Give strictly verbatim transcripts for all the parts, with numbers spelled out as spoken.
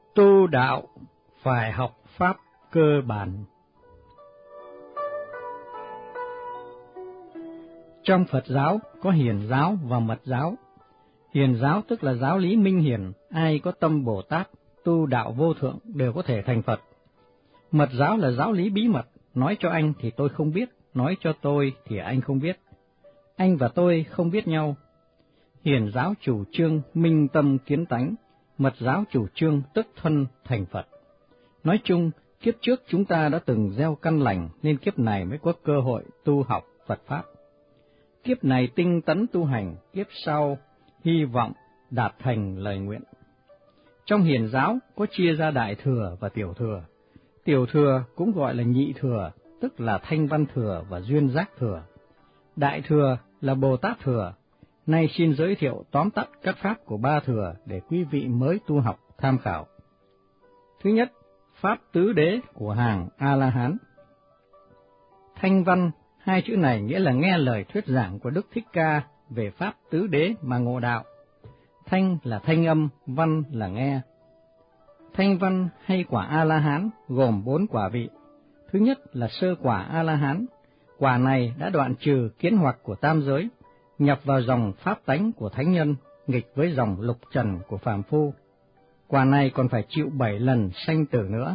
Tu đạo phải học pháp cơ bản. Trong Phật giáo có hiền giáo và mật giáo. Hiền giáo tức là giáo lý minh hiền, ai có tâm Bồ Tát, tu đạo vô thượng đều có thể thành Phật. Mật giáo là giáo lý bí mật, nói cho anh thì tôi không biết, nói cho tôi thì anh không biết. Anh và tôi không biết nhau. Hiền giáo chủ trương minh tâm kiến tánh, mật giáo chủ trương tức thân thành Phật. Nói chung, kiếp trước chúng ta đã từng gieo căn lành nên kiếp này mới có cơ hội tu học Phật Pháp. Kiếp này tinh tấn tu hành, kiếp sau hy vọng đạt thành lời nguyện. Trong hiền giáo có chia ra đại thừa và tiểu thừa. Tiểu thừa cũng gọi là nhị thừa, tức là thanh văn thừa và duyên giác thừa. Đại thừa là Bồ Tát thừa. Nay xin giới thiệu tóm tắt các pháp của ba thừa để quý vị mới tu học tham khảo. Thứ nhất, pháp tứ đế của hàng A-la-hán. Thanh văn, hai chữ này nghĩa là nghe lời thuyết giảng của Đức Thích Ca về pháp tứ đế mà ngộ đạo. Thanh là thanh âm, văn là nghe. Thanh văn hay quả A-la-hán gồm bốn quả vị. Thứ nhất là sơ quả A-la-hán. Quả này đã đoạn trừ kiến hoặc của tam giới, nhập vào dòng pháp tánh của thánh nhân, nghịch với dòng lục trần của phàm phu. Quả này còn phải chịu bảy lần sanh tử nữa.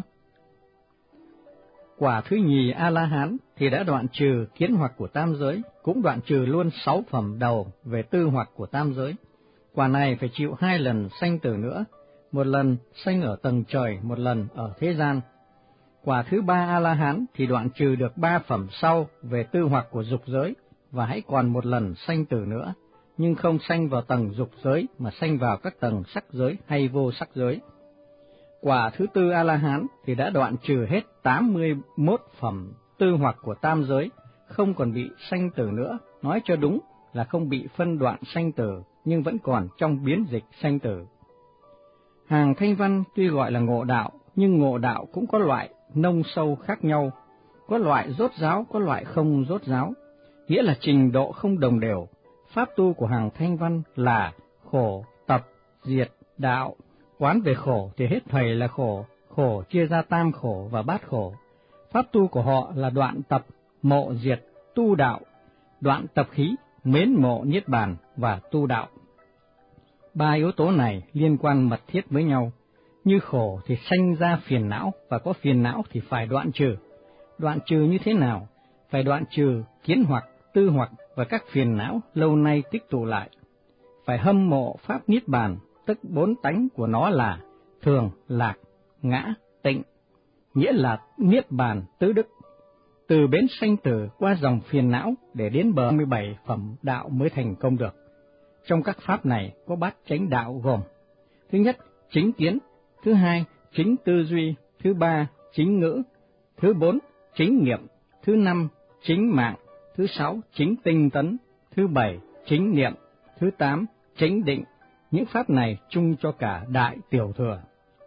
Quả thứ nhì A-la-hán thì đã đoạn trừ kiến hoặc của tam giới, cũng đoạn trừ luôn sáu phẩm đầu về tư hoặc của tam giới. Quả này phải chịu hai lần sanh tử nữa, một lần sanh ở tầng trời, một lần ở thế gian. Quả thứ ba A-la-hán thì đoạn trừ được ba phẩm sau về tư hoặc của dục giới, và hãy còn một lần sanh tử nữa, nhưng không sanh vào tầng dục giới mà sanh vào các tầng sắc giới hay vô sắc giới. Quả thứ tư A-la-hán thì đã đoạn trừ hết tám mươi mốt phẩm tư hoặc của tam giới, không còn bị sanh tử nữa, nói cho đúng là không bị phân đoạn sanh tử, nhưng vẫn còn trong biến dịch sanh tử. Hàng thanh văn tuy gọi là ngộ đạo, nhưng ngộ đạo cũng có loại nông sâu khác nhau, có loại rốt ráo, có loại không rốt ráo, nghĩa là trình độ không đồng đều. Pháp tu của hàng thanh văn là khổ, tập, diệt, đạo. Quán về khổ thì hết thầy là khổ, khổ chia ra tam khổ và bát khổ. Pháp tu của họ là đoạn tập, mộ diệt, tu đạo, đoạn tập khí, mến mộ niết bàn và tu đạo. Ba yếu tố này liên quan mật thiết với nhau. Như khổ thì sanh ra phiền não, và có phiền não thì phải đoạn trừ. Đoạn trừ như thế nào? Phải đoạn trừ kiến hoặc, tư hoặc và các phiền não lâu nay tích tụ lại. Phải hâm mộ pháp niết bàn, tức bốn tánh của nó là thường, lạc, ngã, tịnh, nghĩa là niết bàn tứ đức. Từ bến sanh tử qua dòng phiền não để đến bờ mười bảy phẩm đạo mới thành công được. Trong các pháp này có bát chánh đạo gồm: thứ nhất, chính kiến; thứ hai, chính tư duy; thứ ba, chính ngữ; thứ bốn, chính nghiệm; thứ năm, chính mạng; thứ sáu, chính tinh tấn; thứ bảy, chính niệm; thứ tám, chính định. Những pháp này chung cho cả đại tiểu thừa.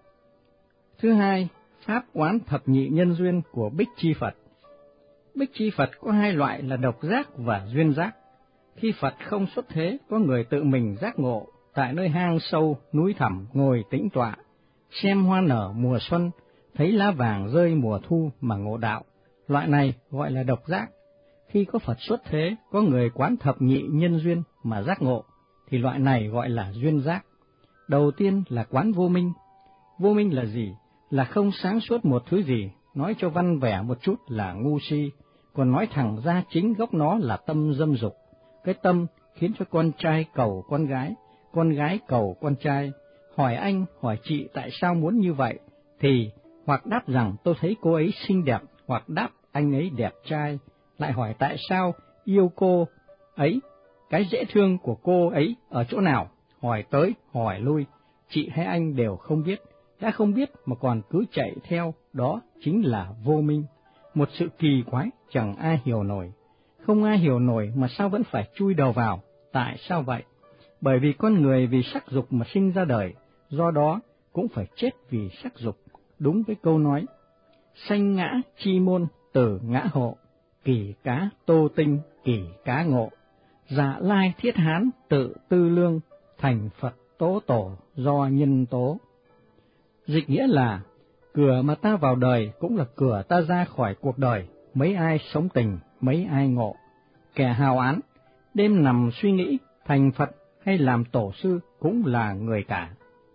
Thứ hai, pháp quán thập nhị nhân duyên của Bích Chi Phật. Bích Chi Phật có hai loại là độc giác và duyên giác. Khi Phật không xuất thế, có người tự mình giác ngộ, tại nơi hang sâu, núi thẳm ngồi tĩnh tọa, xem hoa nở mùa xuân, thấy lá vàng rơi mùa thu mà ngộ đạo. Loại này gọi là độc giác. Khi có Phật xuất thế, có người quán thập nhị nhân duyên mà giác ngộ, thì loại này gọi là duyên giác. Đầu tiên là quán vô minh. Vô minh là gì? Là không sáng suốt một thứ gì, nói cho văn vẻ một chút là ngu si, còn nói thẳng ra chính gốc nó là tâm dâm dục. Cái tâm khiến cho con trai cầu con gái, con gái cầu con trai, hỏi anh, hỏi chị tại sao muốn như vậy, thì hoặc đáp rằng tôi thấy cô ấy xinh đẹp, hoặc đáp anh ấy đẹp trai, lại hỏi tại sao yêu cô ấy, cái dễ thương của cô ấy ở chỗ nào, hỏi tới hỏi lui, chị hay anh đều không biết, đã không biết mà còn cứ chạy theo, đó chính là vô minh, một sự kỳ quái chẳng ai hiểu nổi. Không ai hiểu nổi mà sao vẫn phải chui đầu vào, tại sao vậy? Bởi vì con người vì sắc dục mà sinh ra đời, do đó cũng phải chết vì sắc dục. Đúng với câu nói, sanh ngã chi môn, tử ngã hộ, kỳ cá tô tinh, kỳ cá ngộ, dạ lai thiết hán tự tư lương, thành Phật tố tổ do nhân tố. Dịch nghĩa là, cửa mà ta vào đời cũng là cửa ta ra khỏi cuộc đời, mấy ai sống tình, mấy ai ngộ. Kẻ hào án, đêm nằm suy nghĩ, thành Phật hay làm tổ sư cũng là người cả.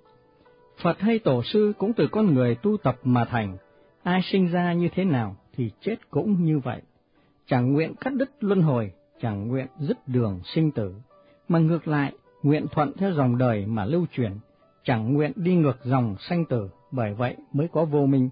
Phật hay tổ sư cũng từ con người tu tập mà thành, ai sinh ra như thế nào thì chết cũng như vậy. Chẳng nguyện cắt đứt luân hồi, chẳng nguyện dứt đường sinh tử, mà ngược lại, nguyện thuận theo dòng đời mà lưu truyền, chẳng nguyện đi ngược dòng sanh tử, bởi vậy mới có vô minh.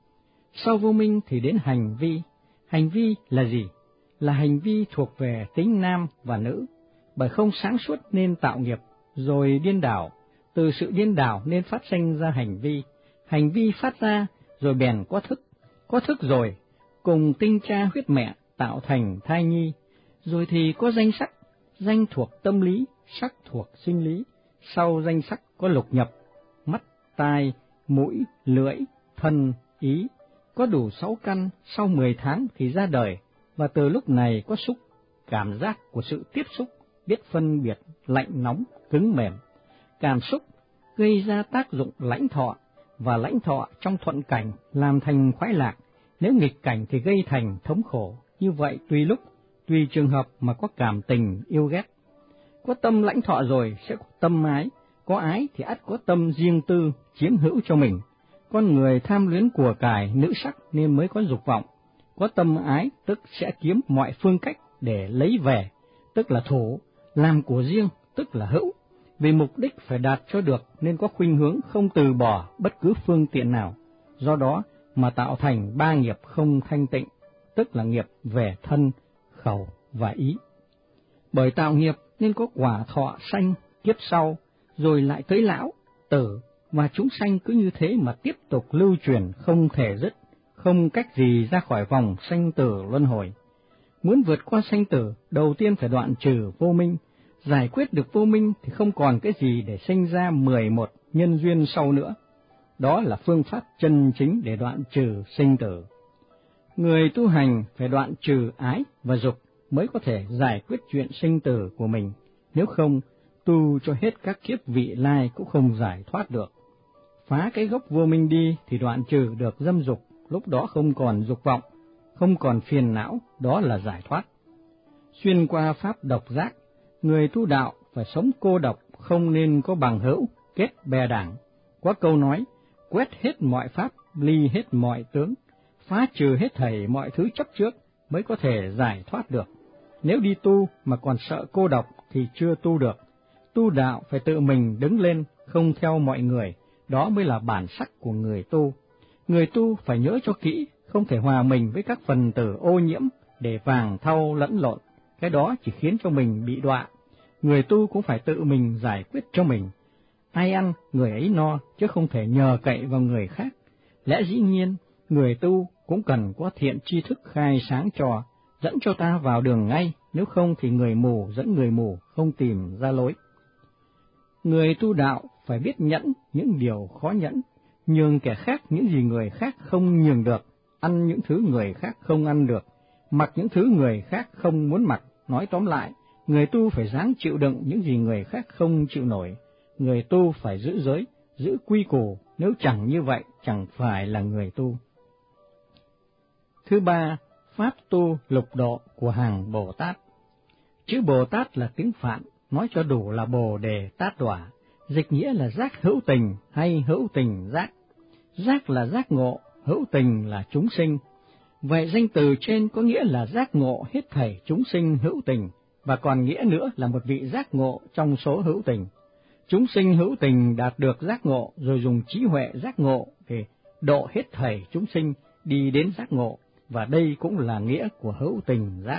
Sau vô minh thì đến hành vi. Hành vi là gì? Là hành vi thuộc về tính nam và nữ, bởi không sáng suốt nên tạo nghiệp, rồi điên đảo, từ sự điên đảo nên phát sinh ra hành vi, hành vi phát ra rồi bèn có thức, có thức rồi cùng tinh cha huyết mẹ tạo thành thai nhi, rồi thì có danh sắc, danh thuộc tâm lý, sắc thuộc sinh lý, sau danh sắc có lục nhập, mắt, tai, mũi, lưỡi, thân, ý, có đủ sáu căn, sau mười tháng thì ra đời, và từ lúc này có xúc, cảm giác của sự tiếp xúc, biết phân biệt lạnh nóng, cứng mềm. Cảm xúc gây ra tác dụng lãnh thọ, và lãnh thọ trong thuận cảnh làm thành khoái lạc, nếu nghịch cảnh thì gây thành thống khổ. Như vậy tùy lúc, tùy trường hợp mà có cảm tình yêu ghét. Có tâm lãnh thọ rồi sẽ có tâm ái, có ái thì ắt có tâm riêng tư, chiếm hữu cho mình. Con người tham luyến của cải, nữ sắc nên mới có dục vọng. Có tâm ái tức sẽ kiếm mọi phương cách để lấy về, tức là thủ, làm của riêng, tức là hữu. Vì mục đích phải đạt cho được nên có khuynh hướng không từ bỏ bất cứ phương tiện nào. Do đó mà tạo thành ba nghiệp không thanh tịnh, tức là nghiệp về thân, khẩu và ý. Bởi tạo nghiệp nên có quả thọ sanh kiếp sau, rồi lại tới lão, tử, và chúng sanh cứ như thế mà tiếp tục lưu truyền không thể dứt, không cách gì ra khỏi vòng sanh tử luân hồi. Muốn vượt qua sanh tử, đầu tiên phải đoạn trừ vô minh. Giải quyết được vô minh thì không còn cái gì để sinh ra mười một nhân duyên sau nữa. Đó là phương pháp chân chính để đoạn trừ sinh tử. Người tu hành phải đoạn trừ ái và dục mới có thể giải quyết chuyện sinh tử của mình, nếu không, tu cho hết các kiếp vị lai cũng không giải thoát được. Phá cái gốc vô minh đi thì đoạn trừ được dâm dục, lúc đó không còn dục vọng, không còn phiền não, đó là giải thoát. Xuyên qua pháp độc giác, người tu đạo phải sống cô độc, không nên có bằng hữu, kết bè đảng. Có câu nói, quét hết mọi pháp, ly hết mọi tướng, phá trừ hết thảy mọi thứ chấp trước mới có thể giải thoát được. Nếu đi tu mà còn sợ cô độc thì chưa tu được. Tu đạo phải tự mình đứng lên, không theo mọi người, đó mới là bản sắc của người tu. Người tu phải nhớ cho kỹ, không thể hòa mình với các phần tử ô nhiễm để vàng thau lẫn lộn, cái đó chỉ khiến cho mình bị đọa. Người tu cũng phải tự mình giải quyết cho mình. Ai ăn, người ấy no, chứ không thể nhờ cậy vào người khác. Lẽ dĩ nhiên, người tu cũng cần có thiện tri thức khai sáng cho, dẫn cho ta vào đường ngay, nếu không thì người mù dẫn người mù không tìm ra lối. Người tu đạo phải biết nhẫn những điều khó nhẫn, nhường kẻ khác những gì người khác không nhường được, ăn những thứ người khác không ăn được, mặc những thứ người khác không muốn mặc. Nói tóm lại, người tu phải ráng chịu đựng những gì người khác không chịu nổi. Người tu phải giữ giới, giữ quy củ, nếu chẳng như vậy chẳng phải là người tu. Thứ ba, pháp tu lục độ của hàng Bồ Tát. Chữ Bồ Tát là tiếng Phạn, nói cho đủ là Bồ Đề Tát Đọa, dịch nghĩa là giác hữu tình hay hữu tình giác. Giác là giác ngộ, hữu tình là chúng sinh. Vậy danh từ trên có nghĩa là giác ngộ hết thảy chúng sinh hữu tình, và còn nghĩa nữa là một vị giác ngộ trong số hữu tình. Chúng sinh hữu tình đạt được giác ngộ rồi dùng trí huệ giác ngộ để độ hết thảy chúng sinh đi đến giác ngộ, và đây cũng là nghĩa của hữu tình giác.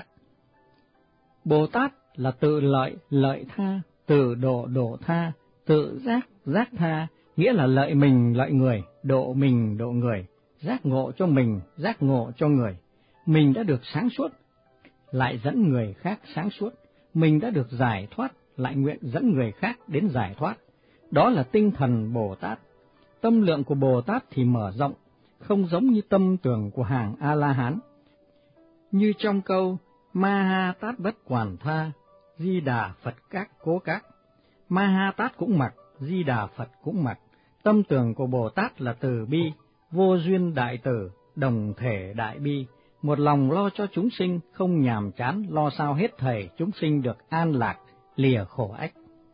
Bồ Tát là tự lợi, lợi tha, tự độ, độ tha, tự giác, giác tha, nghĩa là lợi mình, lợi người, độ mình, độ người, giác ngộ cho mình, giác ngộ cho người. Mình đã được sáng suốt, lại dẫn người khác sáng suốt. Mình đã được giải thoát, lại nguyện dẫn người khác đến giải thoát. Đó là tinh thần Bồ Tát. Tâm lượng của Bồ Tát thì mở rộng, không giống như tâm tưởng của hàng A-la-hán. Như trong câu Ma Ha Tát Bất Quản Tha, Di Đà Phật Các Cố Các. Ma Ha Tát cũng mặc, Di Đà Phật cũng mặc. Tâm tưởng của Bồ Tát là từ bi, vô duyên đại từ, đồng thể đại bi, một lòng lo cho chúng sinh, không nhàm chán, lo sao hết thảy chúng sinh được an lạc, lìa khổ ách.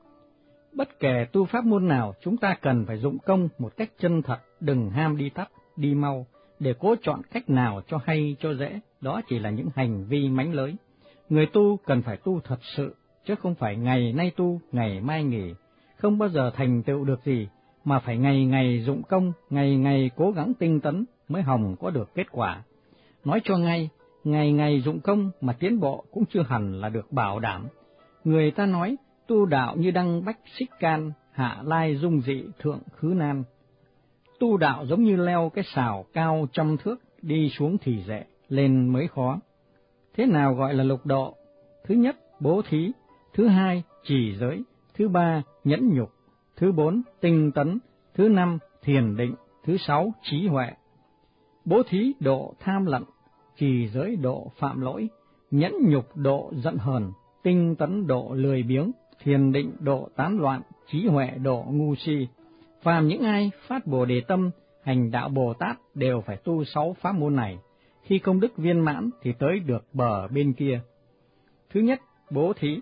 Bất kể tu pháp môn nào, chúng ta cần phải dụng công một cách chân thật, đừng ham đi tắt, đi mau, để cố chọn cách nào cho hay cho dễ, đó chỉ là những hành vi mánh lới. Người tu cần phải tu thật sự, chứ không phải ngày nay tu, ngày mai nghỉ, không bao giờ thành tựu được gì, mà phải ngày ngày dụng công, ngày ngày cố gắng tinh tấn mới hòng có được kết quả. Nói cho ngay, ngày ngày dụng công mà tiến bộ cũng chưa hẳn là được bảo đảm. Người ta nói, tu đạo như đăng bách xích can, hạ lai dung dị thượng khứ nan. Tu đạo giống như leo cái sào cao trăm thước, đi xuống thì dễ, lên mới khó. Thế nào gọi là lục độ? Thứ nhất, bố thí. Thứ hai, trì giới. Thứ ba, nhẫn nhục. Thứ bốn, tinh tấn. Thứ năm, thiền định. Thứ sáu, trí huệ. Bố thí độ tham lận, trì giới độ phạm lỗi, nhẫn nhục độ giận hờn, tinh tấn độ lười biếng, thiền định độ tán loạn, trí huệ độ ngu si. Phàm những ai phát Bồ Đề tâm, hành đạo Bồ Tát đều phải tu sáu pháp môn này. Khi công đức viên mãn thì tới được bờ bên kia. Thứ nhất, bố thí.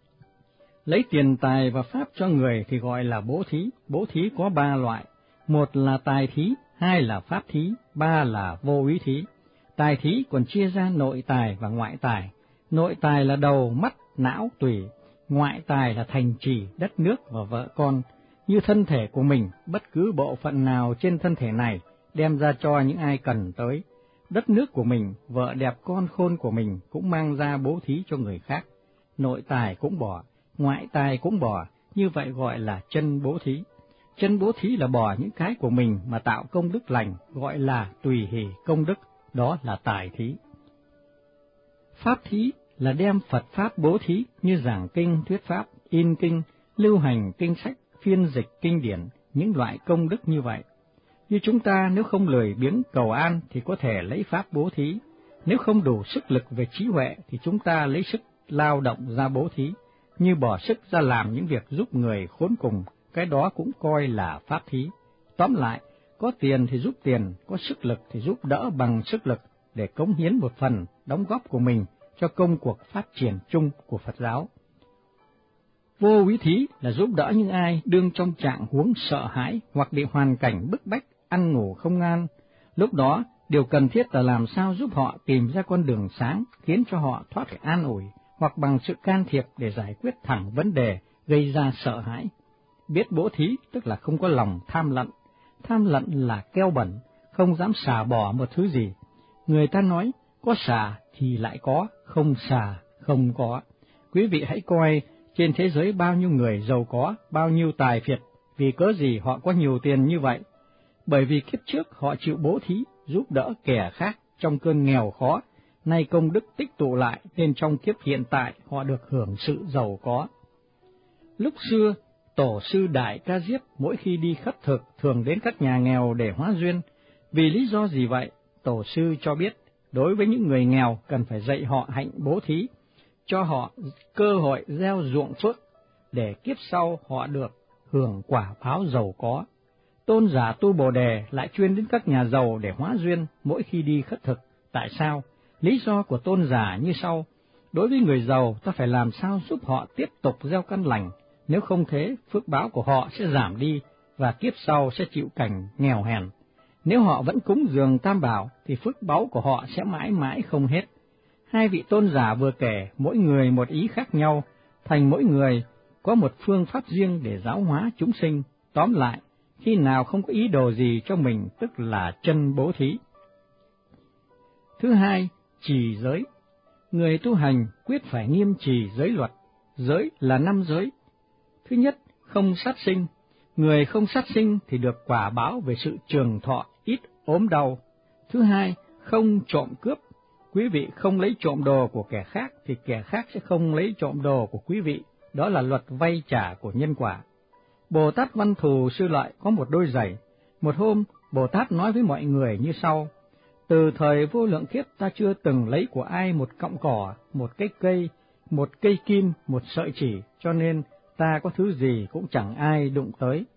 Lấy tiền tài và pháp cho người thì gọi là bố thí. Bố thí có ba loại: một là tài thí, hai là pháp thí, ba là vô úy thí. Tài thí còn chia ra nội tài và ngoại tài. Nội tài là đầu, mắt, não, tủy. Ngoại tài là thành trì, đất nước và vợ con. Như thân thể của mình, bất cứ bộ phận nào trên thân thể này đem ra cho những ai cần tới. Đất nước của mình, vợ đẹp con khôn của mình cũng mang ra bố thí cho người khác. Nội tài cũng bỏ, ngoại tài cũng bỏ, như vậy gọi là chân bố thí. Chân bố thí là bỏ những cái của mình mà tạo công đức lành, gọi là tùy hỷ công đức, đó là tài thí. Pháp thí là đem Phật Pháp bố thí như giảng kinh, thuyết Pháp, in kinh, lưu hành kinh sách, phiên dịch kinh điển, những loại công đức như vậy. Như chúng ta nếu không lười biếng cầu an thì có thể lấy Pháp bố thí, nếu không đủ sức lực về trí huệ thì chúng ta lấy sức lao động ra bố thí, như bỏ sức ra làm những việc giúp người khốn cùng, cái đó cũng coi là pháp thí. Tóm lại, có tiền thì giúp tiền, có sức lực thì giúp đỡ bằng sức lực để cống hiến một phần đóng góp của mình cho công cuộc phát triển chung của Phật giáo. Vô úy thí là giúp đỡ những ai đương trong trạng huống sợ hãi hoặc bị hoàn cảnh bức bách, ăn ngủ không an. Lúc đó, điều cần thiết là làm sao giúp họ tìm ra con đường sáng, khiến cho họ thoát khỏi an ủi, hoặc bằng sự can thiệp để giải quyết thẳng vấn đề gây ra sợ hãi. Biết bố thí tức là không có lòng tham lận. Tham lận là keo bẩn, không dám xả bỏ một thứ gì. Người ta nói, có xả thì lại có, không xả không có. Quý vị hãy coi trên thế giới bao nhiêu người giàu có, bao nhiêu tài phiệt, vì cớ gì họ có nhiều tiền như vậy? Bởi vì kiếp trước họ chịu bố thí, giúp đỡ kẻ khác trong cơn nghèo khó, nay công đức tích tụ lại nên trong kiếp hiện tại họ được hưởng sự giàu có. Lúc xưa, Tổ sư Đại Ca Diếp mỗi khi đi khất thực thường đến các nhà nghèo để hóa duyên. Vì lý do gì vậy? Tổ sư cho biết, đối với những người nghèo cần phải dạy họ hạnh bố thí, cho họ cơ hội gieo ruộng phước, để kiếp sau họ được hưởng quả báo giàu có. Tôn giả tu Bồ Đề lại chuyên đến các nhà giàu để hóa duyên mỗi khi đi khất thực. Tại sao? Lý do của tôn giả như sau: đối với người giàu, ta phải làm sao giúp họ tiếp tục gieo căn lành, nếu không thế, phước báo của họ sẽ giảm đi và kiếp sau sẽ chịu cảnh nghèo hèn. Nếu họ vẫn cúng dường Tam Bảo thì phước báu của họ sẽ mãi mãi không hết. Hai vị tôn giả vừa kể, mỗi người một ý khác nhau, thành mỗi người có một phương pháp riêng để giáo hóa chúng sinh. Tóm lại, khi nào không có ý đồ gì cho mình tức là chân bố thí. Thứ hai, trì giới. Người tu hành quyết phải nghiêm trì giới luật. Giới là năm giới. Thứ nhất, không sát sinh. Người không sát sinh thì được quả báo về sự trường thọ, ít ốm đau. Thứ hai, không trộm cướp. Quý vị không lấy trộm đồ của kẻ khác thì kẻ khác sẽ không lấy trộm đồ của quý vị. Đó là luật vay trả của nhân quả. Bồ Tát Văn Thù Sư Lợi có một đôi giày. Một hôm, Bồ Tát nói với mọi người như sau: từ thời vô lượng kiếp ta chưa từng lấy của ai một cọng cỏ, một cái cây, một cây kim, một sợi chỉ, cho nên ta có thứ gì cũng chẳng ai đụng tới.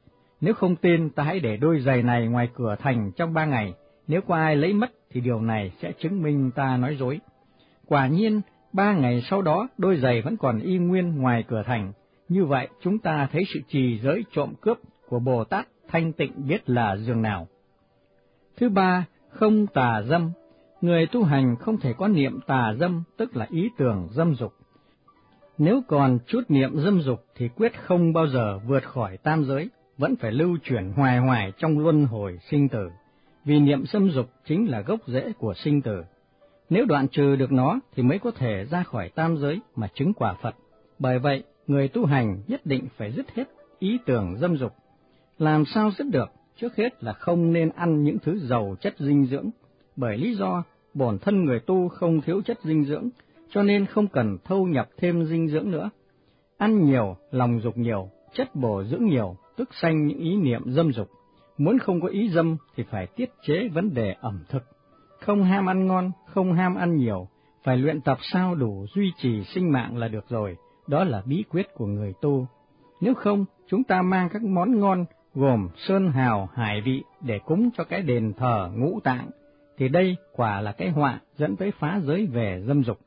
Nếu không tin, ta hãy để đôi giày này ngoài cửa thành trong ba ngày, nếu có ai lấy mất thì điều này sẽ chứng minh ta nói dối. Quả nhiên, ba ngày sau đó đôi giày vẫn còn y nguyên ngoài cửa thành. Như vậy chúng ta thấy sự trì giới trộm cướp của Bồ Tát thanh tịnh biết là dường nào. Thứ ba, không tà dâm. Người tu hành không thể có niệm tà dâm, tức là ý tưởng dâm dục. Nếu còn chút niệm dâm dục thì quyết không bao giờ vượt khỏi tam giới, vẫn phải lưu chuyển hoài hoài trong luân hồi sinh tử, vì niệm dâm dục chính là gốc rễ của sinh tử. Nếu đoạn trừ được nó thì mới có thể ra khỏi tam giới mà chứng quả Phật. Bởi vậy, người tu hành nhất định phải dứt hết ý tưởng dâm dục. Làm sao dứt được? Trước hết là không nên ăn những thứ giàu chất dinh dưỡng, bởi lý do bổn thân người tu không thiếu chất dinh dưỡng, cho nên không cần thâu nhập thêm dinh dưỡng nữa. Ăn nhiều, lòng dục nhiều, chất bổ dưỡng nhiều, tức sanh những ý niệm dâm dục. Muốn không có ý dâm thì phải tiết chế vấn đề ẩm thực. Không ham ăn ngon, không ham ăn nhiều, phải luyện tập sao đủ duy trì sinh mạng là được rồi, đó là bí quyết của người tu. Nếu không, chúng ta mang các món ngon gồm sơn hào, hải vị để cúng cho cái đền thờ ngũ tạng, thì đây quả là cái họa dẫn tới phá giới về dâm dục.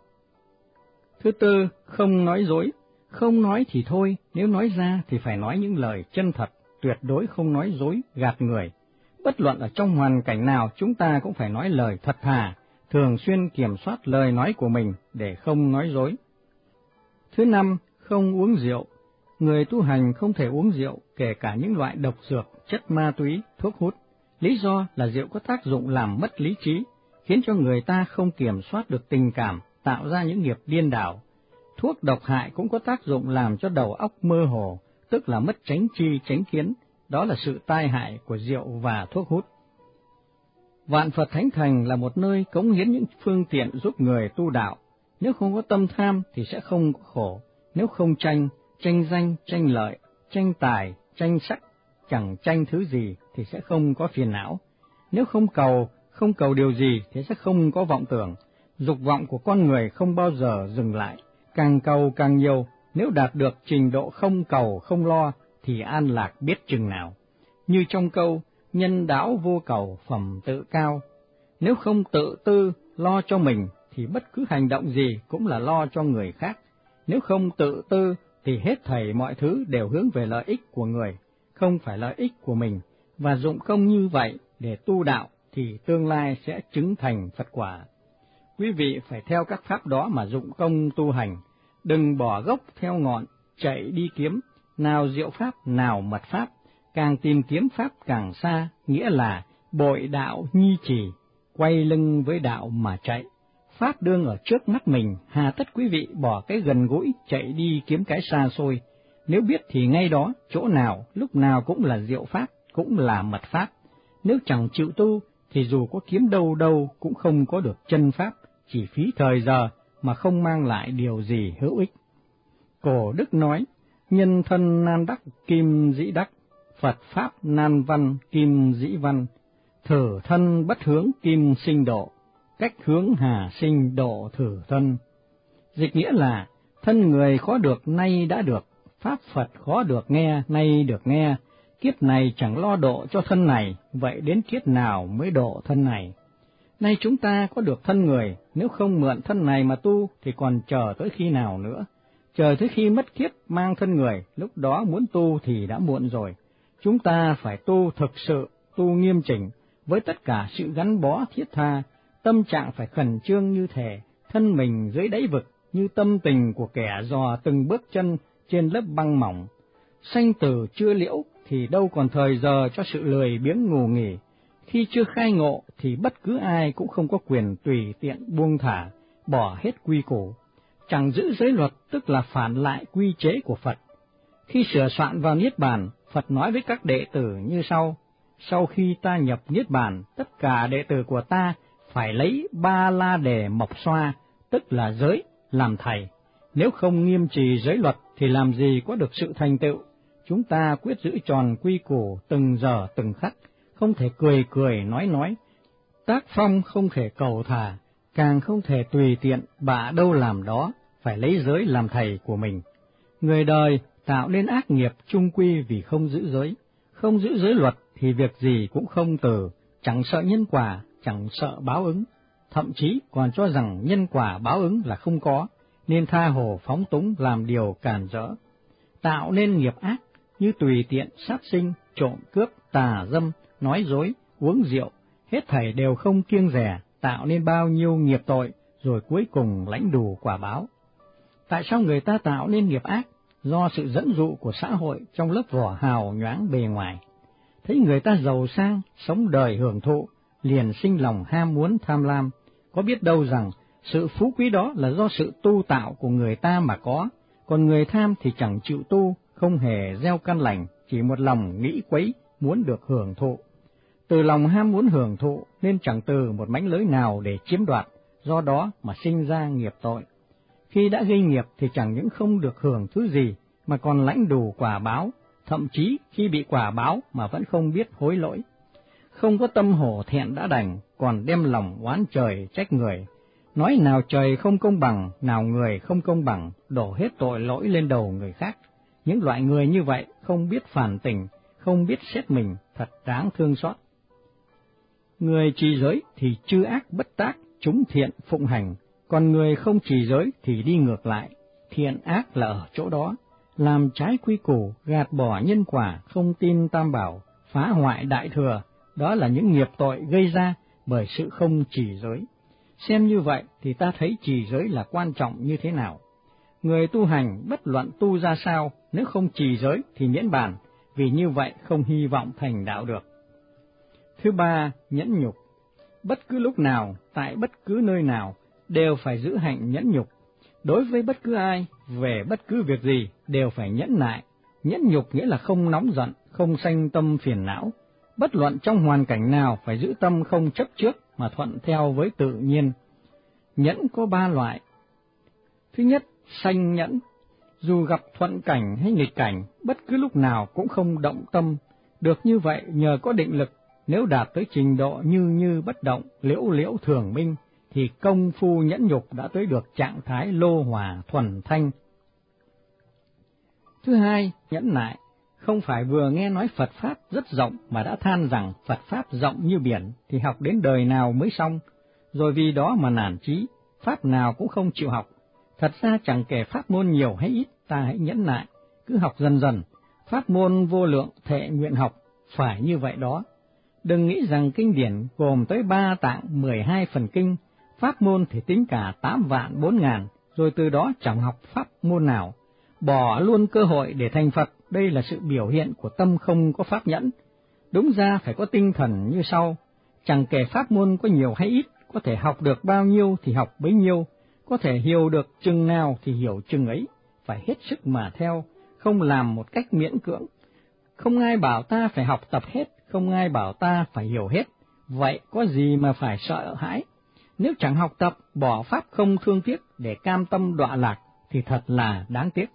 Thứ tư, không nói dối. Không nói thì thôi, nếu nói ra thì phải nói những lời chân thật, tuyệt đối không nói dối, gạt người. Bất luận ở trong hoàn cảnh nào, chúng ta cũng phải nói lời thật thà, thường xuyên kiểm soát lời nói của mình để không nói dối. Thứ năm, không uống rượu. Người tu hành không thể uống rượu, kể cả những loại độc dược, chất ma túy, thuốc hút. Lý do là rượu có tác dụng làm mất lý trí, khiến cho người ta không kiểm soát được tình cảm, tạo ra những nghiệp điên đảo. Thuốc độc hại cũng có tác dụng làm cho đầu óc mơ hồ, tức là mất chánh tri chánh kiến, đó là sự tai hại của rượu và thuốc hút. Vạn Phật Thánh Thành là một nơi cống hiến những phương tiện giúp người tu đạo. Nếu không có tâm tham thì sẽ không có khổ. Nếu không tranh, tranh danh, tranh lợi, tranh tài, tranh sắc, chẳng tranh thứ gì thì sẽ không có phiền não. Nếu không cầu, không cầu điều gì thì sẽ không có vọng tưởng. Dục vọng của con người không bao giờ dừng lại, càng cầu càng nhiều. Nếu đạt được trình độ không cầu không lo thì an lạc biết chừng nào. Như trong câu, nhân đáo vô cầu phẩm tự cao. Nếu không tự tư lo cho mình thì bất cứ hành động gì cũng là lo cho người khác. Nếu không tự tư thì hết thảy mọi thứ đều hướng về lợi ích của người, không phải lợi ích của mình, và dụng công như vậy để tu đạo thì tương lai sẽ chứng thành Phật quả. Quý vị phải theo các pháp đó mà dụng công tu hành, đừng bỏ gốc theo ngọn, chạy đi kiếm, nào diệu pháp, nào mật pháp, càng tìm kiếm pháp càng xa, nghĩa là bội đạo nhi trì, quay lưng với đạo mà chạy. Pháp đương ở trước mắt mình, hà tất quý vị bỏ cái gần gũi chạy đi kiếm cái xa xôi. Nếu biết thì ngay đó, chỗ nào, lúc nào cũng là diệu pháp, cũng là mật pháp. Nếu chẳng chịu tu thì dù có kiếm đâu đâu cũng không có được chân pháp, chỉ phí thời giờ mà không mang lại điều gì hữu ích. Cổ Đức nói, nhân thân nan đắc kim dĩ đắc, Phật pháp nan văn kim dĩ văn, thử thân bất hướng kim sinh độ, cách hướng hà sinh độ thử thân. Dịch nghĩa là, thân người khó được nay đã được, pháp Phật khó được nghe nay được nghe, kiếp này chẳng lo độ cho thân này, vậy đến kiếp nào mới độ thân này? Nay chúng ta có được thân người, nếu không mượn thân này mà tu thì còn chờ tới khi nào nữa? Chờ tới khi mất kiếp mang thân người, lúc đó muốn tu thì đã muộn rồi. Chúng ta phải tu thực sự, tu nghiêm chỉnh, với tất cả sự gắn bó thiết tha, tâm trạng phải khẩn trương như thể thân mình dưới đáy vực, như tâm tình của kẻ dò từng bước chân trên lớp băng mỏng. Sanh tử chưa liễu thì đâu còn thời giờ cho sự lười biếng ngủ nghỉ. Khi chưa khai ngộ thì bất cứ ai cũng không có quyền tùy tiện buông thả, bỏ hết quy củ. Chẳng giữ giới luật tức là phản lại quy chế của Phật. Khi sửa soạn vào Niết Bàn, Phật nói với các đệ tử như sau: sau khi ta nhập Niết Bàn, tất cả đệ tử của ta phải lấy ba la đề mộc xoa, tức là giới, làm thầy. Nếu không nghiêm trì giới luật thì làm gì có được sự thành tựu. Chúng ta quyết giữ tròn quy củ từng giờ từng khắc, không thể cười cười nói nói. Tác phong không thể cầu thả, càng không thể tùy tiện bạ đâu làm đó, phải lấy giới làm thầy của mình. Người đời tạo nên ác nghiệp chung quy vì không giữ giới, Không giữ giới luật thì việc gì cũng không từ, chẳng sợ nhân quả, chẳng sợ báo ứng, thậm chí còn cho rằng nhân quả báo ứng là không có, nên tha hồ phóng túng làm điều càn rỡ. Tạo nên nghiệp ác như tùy tiện sát sinh, trộm cướp, tà dâm, nói dối, uống rượu, hết thảy đều không kiêng dè, tạo nên bao nhiêu nghiệp tội, rồi cuối cùng lãnh đủ quả báo. Tại sao người ta tạo nên nghiệp ác? Do sự dẫn dụ của xã hội trong lớp vỏ hào nhoáng bề ngoài. Thấy người ta giàu sang, sống đời hưởng thụ, liền sinh lòng ham muốn tham lam, có biết đâu rằng sự phú quý đó là do sự tu tạo của người ta mà có, còn người tham thì chẳng chịu tu, không hề gieo căn lành, chỉ một lòng nghĩ quấy, muốn được hưởng thụ. Từ lòng ham muốn hưởng thụ nên chẳng từ một mánh lới nào để chiếm đoạt, do đó mà sinh ra nghiệp tội. Khi đã gây nghiệp thì chẳng những không được hưởng thứ gì, mà còn lãnh đủ quả báo, thậm chí khi bị quả báo mà vẫn không biết hối lỗi. Không có tâm hổ thẹn đã đành, còn đem lòng oán trời trách người. Nói nào trời không công bằng, nào người không công bằng, đổ hết tội lỗi lên đầu người khác. Những loại người như vậy không biết phản tỉnh, không biết xét mình, thật đáng thương xót. Người trì giới thì chư ác bất tác, chúng thiện phụng hành, còn người không trì giới thì đi ngược lại, thiện ác là ở chỗ đó, làm trái quy củ, gạt bỏ nhân quả, không tin tam bảo, phá hoại đại thừa, đó là những nghiệp tội gây ra bởi sự không trì giới. Xem như vậy thì ta thấy trì giới là quan trọng như thế nào. Người tu hành bất luận tu ra sao, nếu không trì giới thì miễn bàn, vì như vậy không hy vọng thành đạo được. Thứ ba, nhẫn nhục. Bất cứ lúc nào, tại bất cứ nơi nào, đều phải giữ hạnh nhẫn nhục. Đối với bất cứ ai, về bất cứ việc gì, đều phải nhẫn nại. Nhẫn nhục nghĩa là không nóng giận, không sanh tâm phiền não. Bất luận trong hoàn cảnh nào phải giữ tâm không chấp trước mà thuận theo với tự nhiên. Nhẫn có ba loại. Thứ nhất, sanh nhẫn. Dù gặp thuận cảnh hay nghịch cảnh, bất cứ lúc nào cũng không động tâm. Được như vậy nhờ có định lực, nếu đạt tới trình độ như như bất động, liễu liễu thường minh, thì công phu nhẫn nhục đã tới được trạng thái lô hòa thuần thanh. Thứ hai, nhẫn nại. Không phải vừa nghe nói Phật Pháp rất rộng mà đã than rằng Phật Pháp rộng như biển thì học đến đời nào mới xong, rồi vì đó mà nản chí, Pháp nào cũng không chịu học. Thật ra chẳng kể pháp môn nhiều hay ít, ta hãy nhẫn nại, cứ học dần dần, pháp môn vô lượng thệ nguyện học, phải như vậy đó. Đừng nghĩ rằng kinh điển gồm tới ba tạng mười hai phần kinh, pháp môn thì tính cả tám vạn bốn ngàn, rồi từ đó chẳng học pháp môn nào, bỏ luôn cơ hội để thành Phật. Đây là sự biểu hiện của tâm không có pháp nhẫn. Đúng ra phải có tinh thần như sau, chẳng kể pháp môn có nhiều hay ít, có thể học được bao nhiêu thì học bấy nhiêu, có thể hiểu được chừng nào thì hiểu chừng ấy, phải hết sức mà theo, không làm một cách miễn cưỡng. Không ai bảo ta phải học tập hết, không ai bảo ta phải hiểu hết, vậy có gì mà phải sợ hãi? Nếu chẳng học tập, bỏ pháp không thương tiếc để cam tâm đọa lạc, thì thật là đáng tiếc.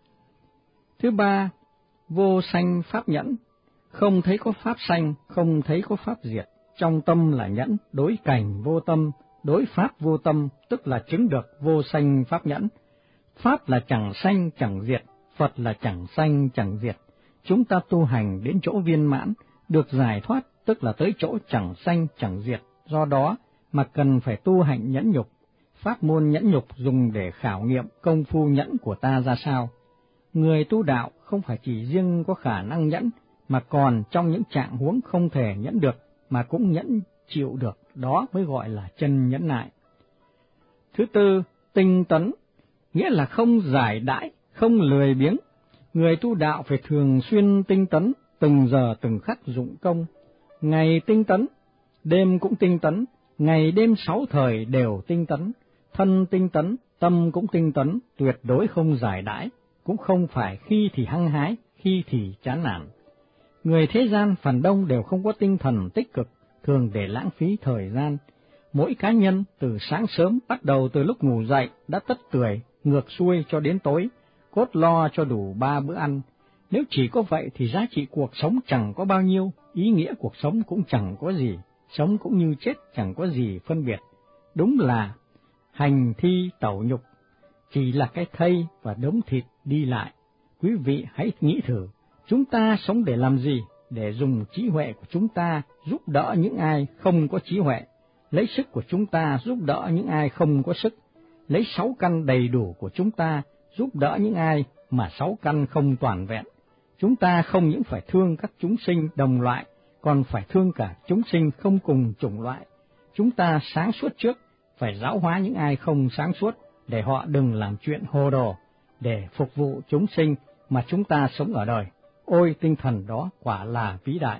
Thứ ba, vô sanh pháp nhẫn. Không thấy có pháp sanh, không thấy có pháp diệt, trong tâm là nhẫn, đối cảnh vô tâm, đối pháp vô tâm, tức là chứng được vô sanh pháp nhẫn. Pháp là chẳng sanh chẳng diệt, Phật là chẳng sanh chẳng diệt. Chúng ta tu hành đến chỗ viên mãn, được giải thoát, tức là tới chỗ chẳng sanh chẳng diệt, do đó mà cần phải tu hành nhẫn nhục. Pháp môn nhẫn nhục dùng để khảo nghiệm công phu nhẫn của ta ra sao. Người tu đạo không phải chỉ riêng có khả năng nhẫn, mà còn trong những trạng huống không thể nhẫn được, mà cũng nhẫn chịu được, đó mới gọi là chân nhẫn nại. Thứ tư, tinh tấn, nghĩa là không giải đãi, không lười biếng. Người tu đạo phải thường xuyên tinh tấn, từng giờ từng khắc dụng công. Ngày tinh tấn, đêm cũng tinh tấn, ngày đêm sáu thời đều tinh tấn, thân tinh tấn, tâm cũng tinh tấn, tuyệt đối không giải đãi, cũng không phải khi thì hăng hái, khi thì chán nản. Người thế gian phần đông đều không có tinh thần tích cực, thường để lãng phí thời gian. Mỗi cá nhân từ sáng sớm bắt đầu từ lúc ngủ dậy đã tất tưởi, ngược xuôi cho đến tối, cốt lo cho đủ ba bữa ăn. Nếu chỉ có vậy thì giá trị cuộc sống chẳng có bao nhiêu, ý nghĩa cuộc sống cũng chẳng có gì, sống cũng như chết chẳng có gì phân biệt. Đúng là hành thi tẩu nhục, chỉ là cái thây và đống thịt đi lại. Quý vị hãy nghĩ thử, chúng ta sống để làm gì? để dùng trí huệ của chúng ta giúp đỡ những ai không có trí huệ, lấy sức của chúng ta giúp đỡ những ai không có sức, lấy sáu căn đầy đủ của chúng ta giúp đỡ những ai mà sáu căn không toàn vẹn. Chúng ta không những phải thương các chúng sinh đồng loại, còn phải thương cả chúng sinh không cùng chủng loại. Chúng ta sáng suốt trước, phải giáo hóa những ai không sáng suốt, để họ đừng làm chuyện hồ đồ, để phục vụ chúng sinh mà chúng ta sống ở đời. Ôi, tinh thần đó quả là vĩ đại!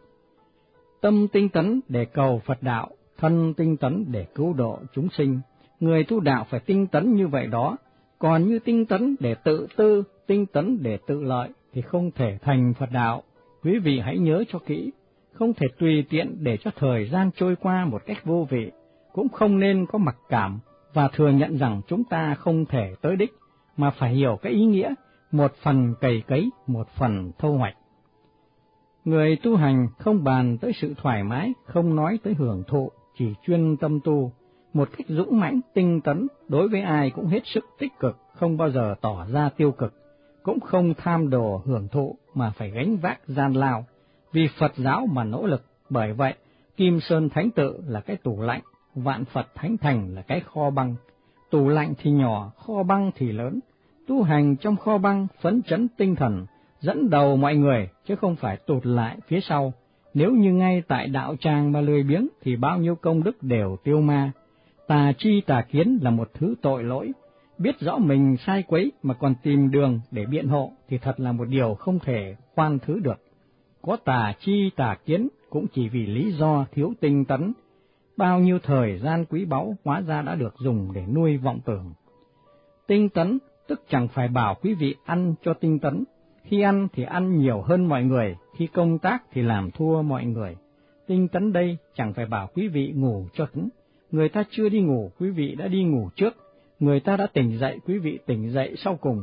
Tâm tinh tấn để cầu Phật đạo, thân tinh tấn để cứu độ chúng sinh. Người tu đạo phải tinh tấn như vậy đó, còn như tinh tấn để tự tư, tinh tấn để tự lợi thì không thể thành Phật đạo. Quý vị hãy nhớ cho kỹ, không thể tùy tiện để cho thời gian trôi qua một cách vô vị, cũng không nên có mặc cảm và thừa nhận rằng chúng ta không thể tới đích, mà phải hiểu cái ý nghĩa, một phần cày cấy, một phần thu hoạch. Người tu hành không bàn tới sự thoải mái, không nói tới hưởng thụ, chỉ chuyên tâm tu, một cách dũng mãnh, tinh tấn, đối với ai cũng hết sức tích cực, không bao giờ tỏ ra tiêu cực, cũng không tham đồ hưởng thụ mà phải gánh vác gian lao, vì Phật giáo mà nỗ lực. Bởi vậy, Kim Sơn Thánh Tự là cái tủ lạnh, Vạn Phật Thánh Thành là cái kho băng. Tủ lạnh thì nhỏ, kho băng thì lớn. Tu hành trong kho băng, phấn chấn tinh thần, dẫn đầu mọi người, chứ không phải tụt lại phía sau. Nếu như ngay tại đạo tràng mà lười biếng, thì bao nhiêu công đức đều tiêu ma. Tà chi tà kiến là một thứ tội lỗi. Biết rõ mình sai quấy mà còn tìm đường để biện hộ thì thật là một điều không thể khoan thứ được. Có tà chi tà kiến cũng chỉ vì lý do thiếu tinh tấn. Bao nhiêu thời gian quý báu hóa ra đã được dùng để nuôi vọng tưởng. Tinh tấn tức chẳng phải bảo quý vị ăn cho tinh tấn. Khi ăn thì ăn nhiều hơn mọi người, khi công tác thì làm thua mọi người. Tinh tấn đây chẳng phải bảo quý vị ngủ cho tấn. Người ta chưa đi ngủ, quý vị đã đi ngủ trước. Người ta đã tỉnh dậy, quý vị tỉnh dậy sau cùng.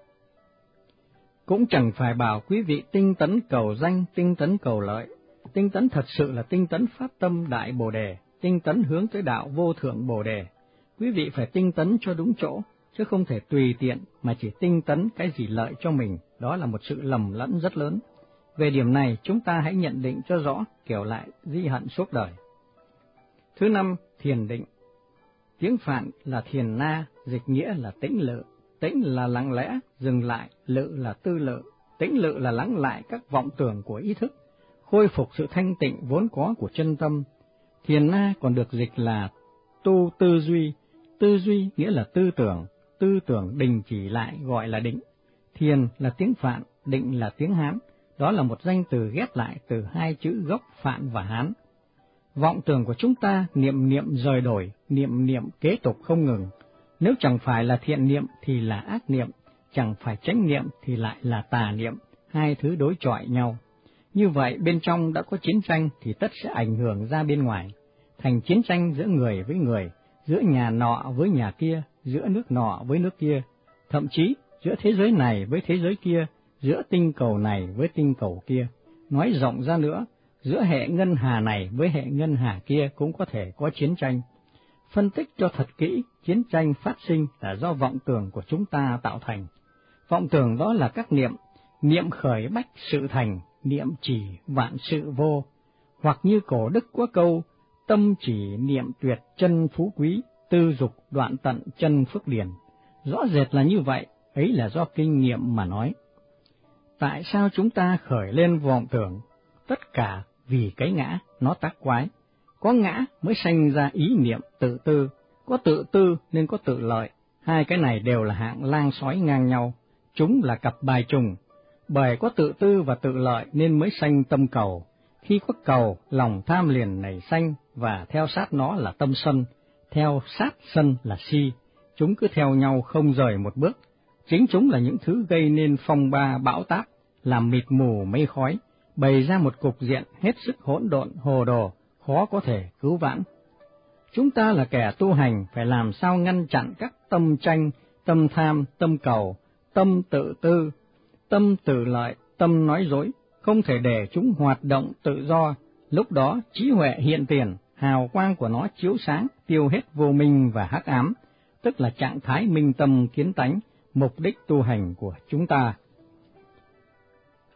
Cũng chẳng phải bảo quý vị tinh tấn cầu danh, tinh tấn cầu lợi. Tinh tấn thật sự là tinh tấn phát tâm đại Bồ Đề, tinh tấn hướng tới đạo vô thượng Bồ Đề. Quý vị phải tinh tấn cho đúng chỗ, chứ không thể tùy tiện mà chỉ tinh tấn cái gì lợi cho mình, đó là một sự lầm lẫn rất lớn. Về điểm này, chúng ta hãy nhận định cho rõ, kiểu lại di hận suốt đời. Thứ năm, thiền định. Tiếng Phạn là thiền na, dịch nghĩa là tĩnh lự. Tĩnh là lặng lẽ, dừng lại, lự là tư lự. Tĩnh lự là lắng lại các vọng tưởng của ý thức, khôi phục sự thanh tịnh vốn có của chân tâm. Thiền na còn được dịch là tu tư duy. Tư duy nghĩa là tư tưởng, tư tưởng đình chỉ lại gọi là định. Thiền là tiếng Phạn, định là tiếng Hán, đó là một danh từ ghép lại từ hai chữ gốc Phạn và Hán. Vọng tưởng của chúng ta niệm niệm rời đổi, niệm niệm kế tục không ngừng. Nếu chẳng phải là thiện niệm thì là ác niệm, chẳng phải chánh niệm thì lại là tà niệm, hai thứ đối chọi nhau. Như vậy bên trong đã có chiến tranh thì tất sẽ ảnh hưởng ra bên ngoài, thành chiến tranh giữa người với người, giữa nhà nọ với nhà kia, giữa nước nọ với nước kia, thậm chí giữa thế giới này với thế giới kia, giữa tinh cầu này với tinh cầu kia. Nói rộng ra nữa, giữa hệ ngân hà này với hệ ngân hà kia cũng có thể có chiến tranh. Phân tích cho thật kỹ, chiến tranh phát sinh là do vọng tưởng của chúng ta tạo thành. Vọng tưởng đó là các niệm, niệm khởi bách sự thành, niệm chỉ vạn sự vô, hoặc như cổ đức có câu, tâm chỉ niệm tuyệt chân phú quý, tư dục đoạn tận chân phước điển. Rõ rệt là như vậy, ấy là do kinh nghiệm mà nói. Tại sao chúng ta khởi lên vọng tưởng? Tất cả vì cái ngã, nó tác quái. Có ngã mới sanh ra ý niệm tự tư, có tự tư nên có tự lợi. Hai cái này đều là hạng lang sói ngang nhau, chúng là cặp bài trùng. Bởi có tự tư và tự lợi nên mới sanh tâm cầu. Khi có cầu, lòng tham liền nảy sanh và theo sát nó là tâm sân, theo sát sân là si. Chúng cứ theo nhau không rời một bước. Chính chúng là những thứ gây nên phong ba bão táp, làm mịt mù mây khói, bày ra một cục diện hết sức hỗn độn hồ đồ, khó có thể cứu vãn. Chúng ta là kẻ tu hành phải làm sao ngăn chặn các tâm tranh, tâm tham, tâm cầu, tâm tự tư, tâm tự lợi, tâm nói dối, không thể để chúng hoạt động tự do. Lúc đó trí huệ hiện tiền, hào quang của nó chiếu sáng, tiêu hết vô minh và hắc ám, tức là trạng thái minh tâm kiến tánh, mục đích tu hành của chúng ta.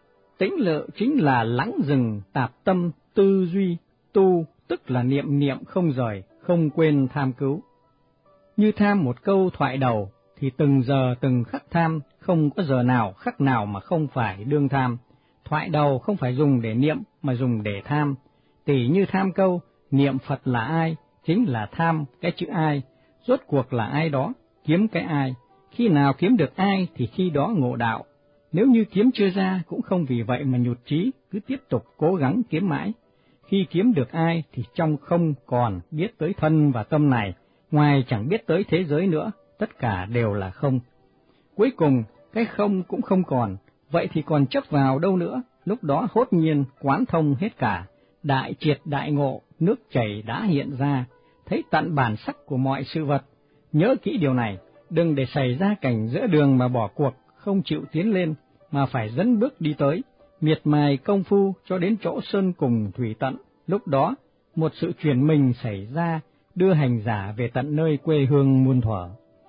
Tĩnh lự chính là lắng dừng tạp tâm tư duy, tu tức là niệm niệm không rời, không quên tham cứu. Như tham một câu thoại đầu, thì từng giờ từng khắc tham, không có giờ nào khắc nào mà không phải đương tham. Thoại đầu không phải dùng để niệm mà dùng để tham. Tỉ như tham câu, niệm Phật là ai, chính là tham cái chữ ai, rốt cuộc là ai đó, kiếm cái ai. Khi nào kiếm được ai thì khi đó ngộ đạo. Nếu như kiếm chưa ra cũng không vì vậy mà nhụt chí, cứ tiếp tục cố gắng kiếm mãi. Khi kiếm được ai thì trong không còn biết tới thân và tâm này, ngoài chẳng biết tới thế giới nữa, tất cả đều là không. Cuối cùng, cái không cũng không còn, vậy thì còn chấp vào đâu nữa, lúc đó hốt nhiên quán thông hết cả, đại triệt đại ngộ, nước chảy đã hiện ra, thấy tận bản sắc của mọi sự vật. Nhớ kỹ điều này, đừng để xảy ra cảnh giữa đường mà bỏ cuộc, không chịu tiến lên, mà phải dẫn bước đi tới, miệt mài công phu cho đến chỗ sơn cùng thủy tận. Lúc đó, một sự chuyển mình xảy ra, đưa hành giả về tận nơi quê hương muôn thuở.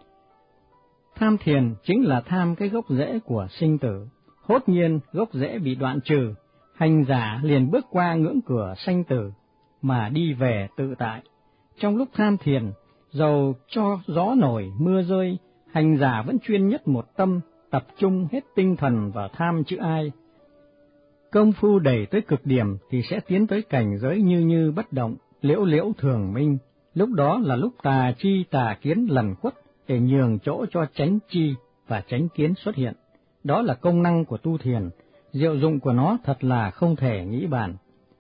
Tham thiền chính là tham cái gốc rễ của sinh tử, hốt nhiên gốc rễ bị đoạn trừ, hành giả liền bước qua ngưỡng cửa sanh tử, mà đi về tự tại. Trong lúc tham thiền, dầu cho gió nổi mưa rơi, hành giả vẫn chuyên nhất một tâm, tập trung hết tinh thần vào tham chữ ai. Công phu đẩy tới cực điểm thì sẽ tiến tới cảnh giới như như bất động, liễu liễu thường minh. Lúc đó là lúc tà chi tà kiến lẩn khuất để nhường chỗ cho chánh chi và chánh kiến xuất hiện. Đó là công năng của tu thiền, diệu dụng của nó thật là không thể nghĩ bàn.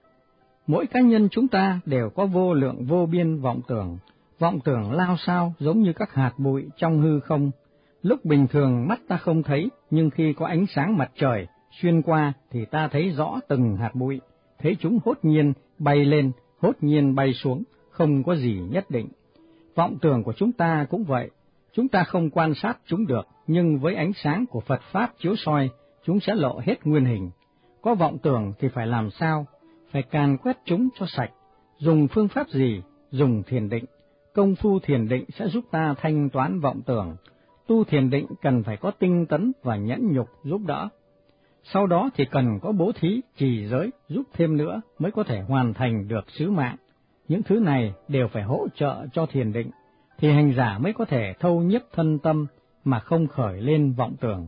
Mỗi cá nhân chúng ta đều có vô lượng vô biên vọng tưởng, vọng tưởng lao sao giống như các hạt bụi trong hư không. Lúc bình thường mắt ta không thấy, nhưng khi có ánh sáng mặt trời xuyên qua thì ta thấy rõ từng hạt bụi, thấy chúng hốt nhiên bay lên, hốt nhiên bay xuống, không có gì nhất định. Vọng tưởng của chúng ta cũng vậy, chúng ta không quan sát chúng được, nhưng với ánh sáng của Phật Pháp chiếu soi, chúng sẽ lộ hết nguyên hình. Có vọng tưởng thì phải làm sao? Phải càn quét chúng cho sạch. Dùng phương pháp gì? Dùng thiền định. Công phu thiền định sẽ giúp ta thanh toán vọng tưởng. Tu thiền định cần phải có tinh tấn và nhẫn nhục giúp đỡ. Sau đó thì cần có bố thí, trì giới giúp thêm nữa mới có thể hoàn thành được sứ mạng. Những thứ này đều phải hỗ trợ cho thiền định, thì hành giả mới có thể thâu nhiếp thân tâm mà không khởi lên vọng tưởng.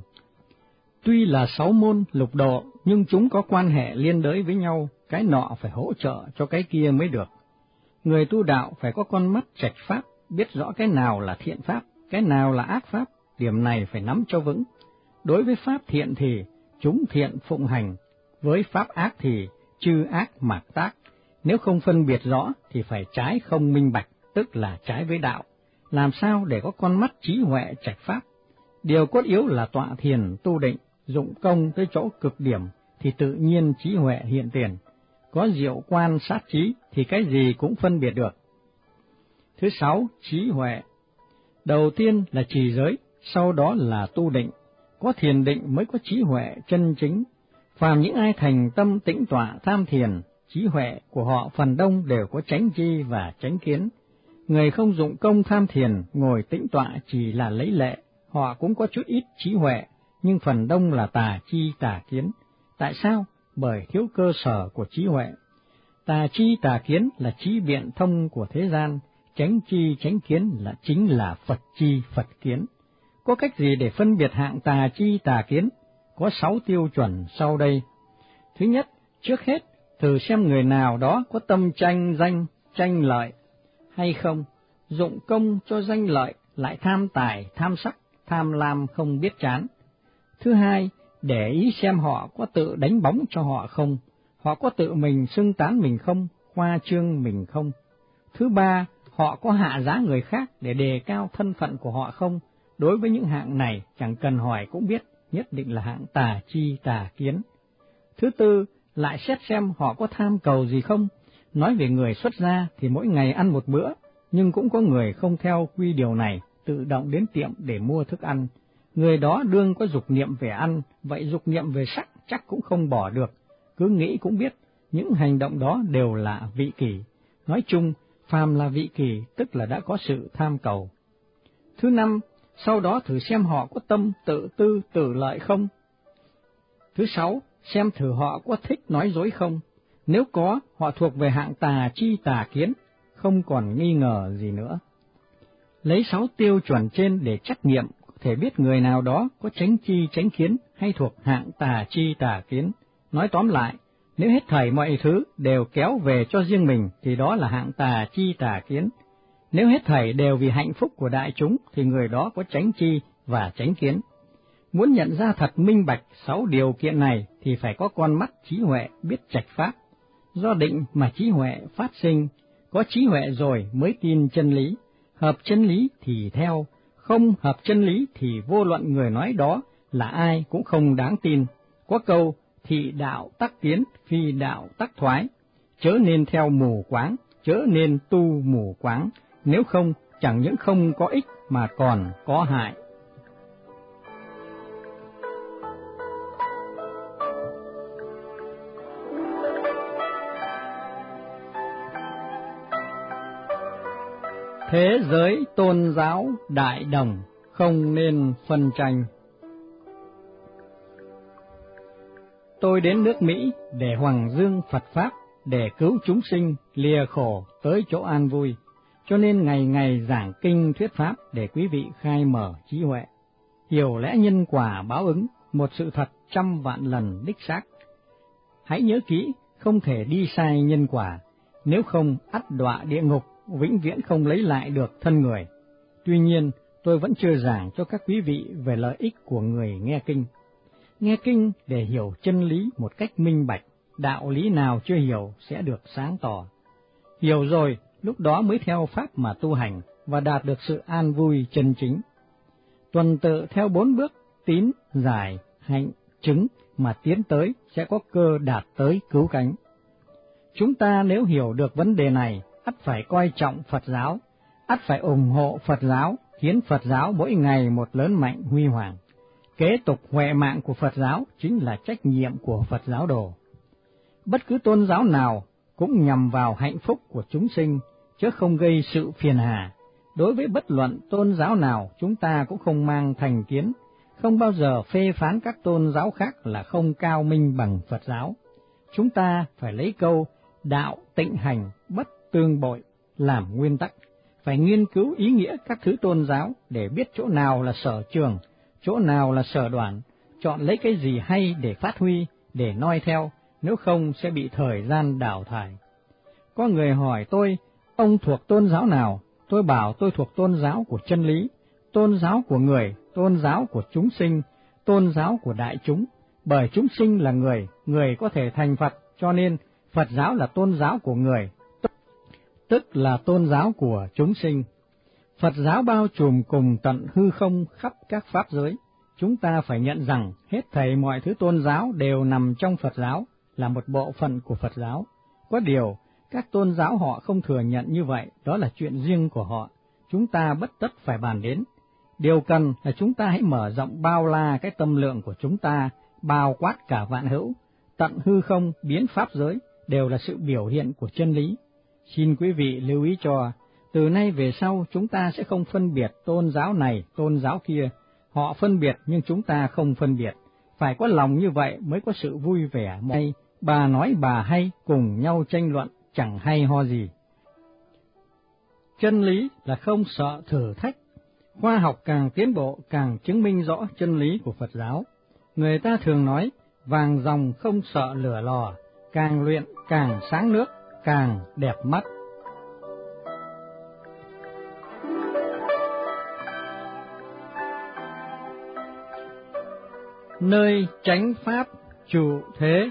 Tuy là sáu môn lục độ, nhưng chúng có quan hệ liên đới với nhau, cái nọ phải hỗ trợ cho cái kia mới được. Người tu đạo phải có con mắt trạch pháp, biết rõ cái nào là thiện pháp, cái nào là ác pháp, điểm này phải nắm cho vững. Đối với pháp thiện thì chúng thiện phụng hành, với pháp ác thì chư ác mạt tác. Nếu không phân biệt rõ thì phải trái không minh bạch, tức là trái với đạo. Làm sao để có con mắt trí huệ trạch pháp? Điều cốt yếu là tọa thiền tu định, dụng công tới chỗ cực điểm thì tự nhiên trí huệ hiện tiền. Có diệu quan sát trí thì cái gì cũng phân biệt được. Thứ sáu, trí huệ. Đầu tiên là trì giới, sau đó là tu định. Có thiền định mới có trí huệ chân chính. Phàm những ai thành tâm tĩnh tọa tham thiền, trí huệ của họ phần đông đều có chánh chi và chánh kiến. Người không dụng công tham thiền, ngồi tĩnh tọa chỉ là lấy lệ, họ cũng có chút ít trí huệ, nhưng phần đông là tà chi tà kiến. Tại sao? Bởi thiếu cơ sở của trí huệ. Tà chi tà kiến là trí biện thông của thế gian, chánh chi chánh kiến là chính là Phật chi Phật kiến. Có cách gì để phân biệt hạng tà chi tà kiến? Có sáu tiêu chuẩn sau đây. Thứ nhất, trước hết, thử xem người nào đó có tâm tranh danh, tranh lợi hay không, dụng công cho danh lợi, lại tham tài, tham sắc, tham lam không biết chán. Thứ hai, để ý xem họ có tự đánh bóng cho họ không, họ có tự mình xưng tán mình không, khoa trương mình không. Thứ ba, họ có hạ giá người khác để đề cao thân phận của họ không. Đối với những hạng này, chẳng cần hỏi cũng biết, nhất định là hạng tà chi tà kiến. Thứ tư, lại xét xem họ có tham cầu gì không. Nói về người xuất gia thì mỗi ngày ăn một bữa, nhưng cũng có người không theo quy điều này, tự động đến tiệm để mua thức ăn. Người đó đương có dục niệm về ăn, vậy dục niệm về sắc chắc cũng không bỏ được. Cứ nghĩ cũng biết, những hành động đó đều là vị kỷ. Nói chung, phàm là vị kỷ, tức là đã có sự tham cầu. Thứ năm, sau đó thử xem họ có tâm tự tư tự lợi không. Thứ sáu, xem thử họ có thích nói dối không. Nếu có, họ thuộc về hạng tà chi tà kiến, không còn nghi ngờ gì nữa. Lấy sáu tiêu chuẩn trên để trắc nghiệm, có thể biết người nào đó có chánh chi chánh kiến hay thuộc hạng tà chi tà kiến. Nói tóm lại, nếu hết thảy mọi thứ đều kéo về cho riêng mình thì đó là hạng tà chi tà kiến. Nếu hết thảy đều vì hạnh phúc của đại chúng thì người đó có chánh chi và chánh kiến. Muốn nhận ra thật minh bạch sáu điều kiện này thì phải có con mắt trí huệ biết trạch pháp. Do định mà trí huệ phát sinh, có trí huệ rồi mới tin chân lý. Hợp chân lý thì theo, không hợp chân lý thì vô luận người nói đó là ai cũng không đáng tin. Có câu, thị đạo tắc tiến, phi đạo tắc thoái. Chớ nên theo mù quáng, chớ nên tu mù quáng, nếu không chẳng những không có ích mà còn có hại. Thế giới tôn giáo đại đồng, không nên phân tranh. Tôi đến nước Mỹ để hoằng dương Phật Pháp, để cứu chúng sinh lìa khổ tới chỗ an vui, cho nên ngày ngày giảng kinh thuyết Pháp để quý vị khai mở trí huệ, hiểu lẽ nhân quả báo ứng, một sự thật trăm vạn lần đích xác. Hãy nhớ kỹ, không thể đi sai nhân quả, nếu không ắt đọa địa ngục, vĩnh viễn không lấy lại được thân người. Tuy nhiên, tôi vẫn chưa giảng cho các quý vị về lợi ích của người nghe kinh. Nghe kinh để hiểu chân lý một cách minh bạch, đạo lý nào chưa hiểu sẽ được sáng tỏ. Hiểu rồi, lúc đó mới theo Pháp mà tu hành và đạt được sự an vui chân chính. Tuần tự theo bốn bước tín, giải, hạnh, chứng mà tiến tới sẽ có cơ đạt tới cứu cánh. Chúng ta nếu hiểu được vấn đề này, ắt phải coi trọng Phật giáo, ắt phải ủng hộ Phật giáo, khiến Phật giáo mỗi ngày một lớn mạnh huy hoàng. Kế tục huệ mạng của Phật giáo chính là trách nhiệm của Phật giáo đồ. Bất cứ tôn giáo nào cũng nhằm vào hạnh phúc của chúng sinh, chứ không gây sự phiền hà. Đối với bất luận tôn giáo nào, chúng ta cũng không mang thành kiến, không bao giờ phê phán các tôn giáo khác là không cao minh bằng Phật giáo. Chúng ta phải lấy câu đạo tịnh hành bất tương bội làm nguyên tắc, phải nghiên cứu ý nghĩa các thứ tôn giáo để biết chỗ nào là sở trường, chỗ nào là sở đoản, chọn lấy cái gì hay để phát huy, để noi theo, nếu không sẽ bị thời gian đào thải. Có người hỏi tôi, ông thuộc tôn giáo nào? Tôi bảo tôi thuộc tôn giáo của chân lý, tôn giáo của người, tôn giáo của chúng sinh, tôn giáo của đại chúng. Bởi chúng sinh là người, người có thể thành Phật, cho nên Phật giáo là tôn giáo của người, tức là tôn giáo của chúng sinh. Phật giáo bao trùm cùng tận hư không khắp các pháp giới. Chúng ta phải nhận rằng hết thảy mọi thứ tôn giáo đều nằm trong Phật giáo, là một bộ phận của Phật giáo. Có điều, các tôn giáo họ không thừa nhận như vậy, đó là chuyện riêng của họ, chúng ta bất tất phải bàn đến. Điều cần là chúng ta hãy mở rộng bao la cái tâm lượng của chúng ta, bao quát cả vạn hữu, tận hư không biến pháp giới, đều là sự biểu hiện của chân lý. Xin quý vị lưu ý cho, từ nay về sau chúng ta sẽ không phân biệt tôn giáo này, tôn giáo kia. Họ phân biệt nhưng chúng ta không phân biệt. Phải có lòng như vậy mới có sự vui vẻ. Hay bà nói bà hay, cùng nhau tranh luận, chẳng hay ho gì. Chân lý là không sợ thử thách. Khoa học càng tiến bộ càng chứng minh rõ chân lý của Phật giáo. Người ta thường nói, vàng ròng không sợ lửa lò, càng luyện càng sáng nước, càng đẹp mắt. Nơi chánh pháp trụ thế.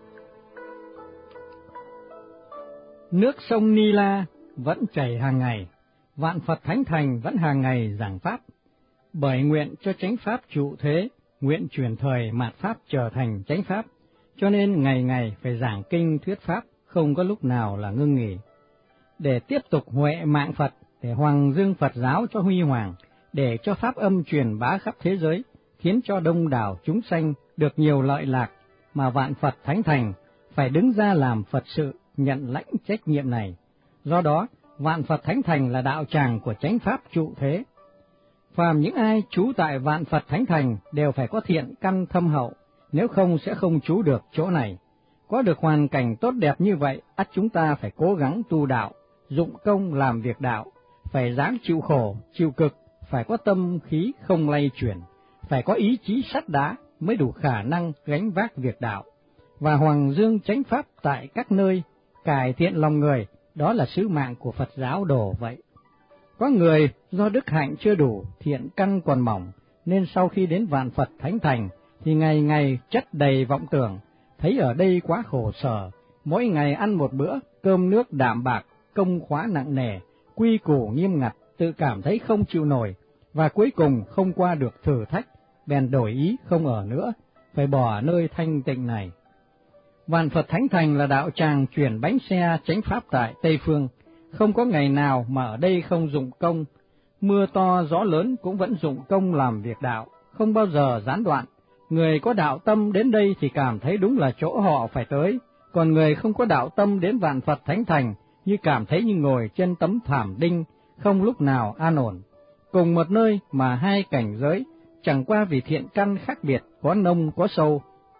Nước sông Ni La vẫn chảy hàng ngày, vạn Phật thánh thành vẫn hàng ngày giảng pháp. Bởi nguyện cho chánh pháp trụ thế, nguyện chuyển thời mạt pháp trở thành chánh pháp, cho nên ngày ngày phải giảng kinh thuyết pháp, không có lúc nào là ngưng nghỉ. Để tiếp tục huệ mạng Phật, để hoằng dương Phật giáo cho huy hoàng, để cho pháp âm truyền bá khắp thế giới, khiến cho đông đảo chúng sanh được nhiều lợi lạc, mà vạn Phật thánh thành phải đứng ra làm Phật sự, nhận lãnh trách nhiệm này. Do đó, vạn Phật thánh thành là đạo tràng của chánh pháp trụ thế. Phàm những ai trú tại vạn Phật thánh thành đều phải có thiện căn thâm hậu, nếu không sẽ không trú được chỗ này. Có được hoàn cảnh tốt đẹp như vậy, ắt chúng ta phải cố gắng tu đạo, dụng công làm việc đạo, phải dáng chịu khổ, chịu cực, phải có tâm khí không lay chuyển, phải có ý chí sắt đá mới đủ khả năng gánh vác việc đạo. Và hoàng dương chánh pháp tại các nơi, cải thiện lòng người, đó là sứ mạng của Phật giáo đồ vậy. Có người do đức hạnh chưa đủ, thiện căn còn mỏng, nên sau khi đến vạn Phật thánh thành thì ngày ngày chất đầy vọng tưởng, thấy ở đây quá khổ sở, mỗi ngày ăn một bữa, cơm nước đạm bạc, công khóa nặng nề, quy củ nghiêm ngặt, tự cảm thấy không chịu nổi, và cuối cùng không qua được thử thách, bèn đổi ý không ở nữa, phải bỏ nơi thanh tịnh này. Vạn Phật thánh thành là đạo tràng chuyển bánh xe chánh pháp tại Tây Phương, không có ngày nào mà ở đây không dụng công, mưa to gió lớn cũng vẫn dụng công làm việc đạo, không bao giờ gián đoạn. Người có đạo tâm đến đây thì cảm thấy đúng là chỗ họ phải tới, còn người không có đạo tâm đến Vạn Phật thánh thành như cảm thấy như ngồi trên tấm thảm đinh, không lúc nào an ổn. Cùng một nơi mà hai cảnh giới, chẳng qua vì thiện căn khác biệt, có nông có sâu.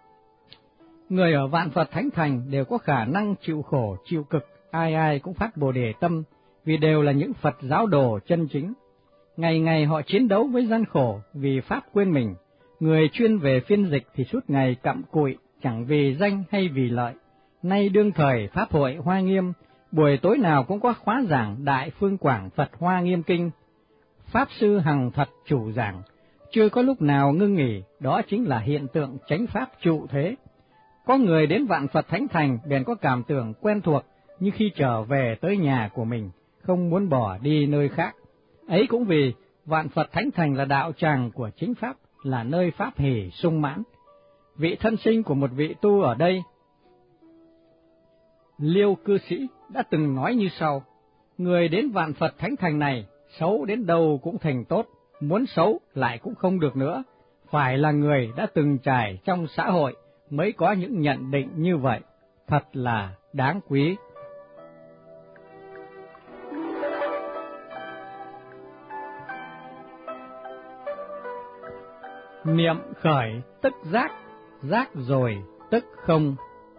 Người ở Vạn Phật thánh thành đều có khả năng chịu khổ, chịu cực, ai ai cũng phát Bồ Đề tâm, vì đều là những Phật giáo đồ chân chính. Ngày ngày họ chiến đấu với gian khổ vì pháp quên mình. Người chuyên về phiên dịch thì suốt ngày cặm cụi, chẳng vì danh hay vì lợi. Nay đương thời Pháp hội Hoa Nghiêm, buổi tối nào cũng có khóa giảng Đại Phương Quảng Phật Hoa Nghiêm Kinh. Pháp sư hằng thật chủ giảng, chưa có lúc nào ngưng nghỉ, đó chính là hiện tượng chánh pháp trụ thế. Có người đến Vạn Phật thánh thành bèn có cảm tưởng quen thuộc, như khi trở về tới nhà của mình, không muốn bỏ đi nơi khác. Ấy cũng vì Vạn Phật thánh thành là đạo tràng của chính pháp, là nơi pháp hỷ sung mãn. Vị thân sinh của một vị tu ở đây, Liêu cư sĩ, đã từng nói như sau: người đến Vạn Phật thánh thành này, xấu đến đâu cũng thành tốt, muốn xấu lại cũng không được nữa. Phải là người đã từng trải trong xã hội mới có những nhận định như vậy, thật là đáng quý. Niệm khởi tức giác, giác rồi tức không.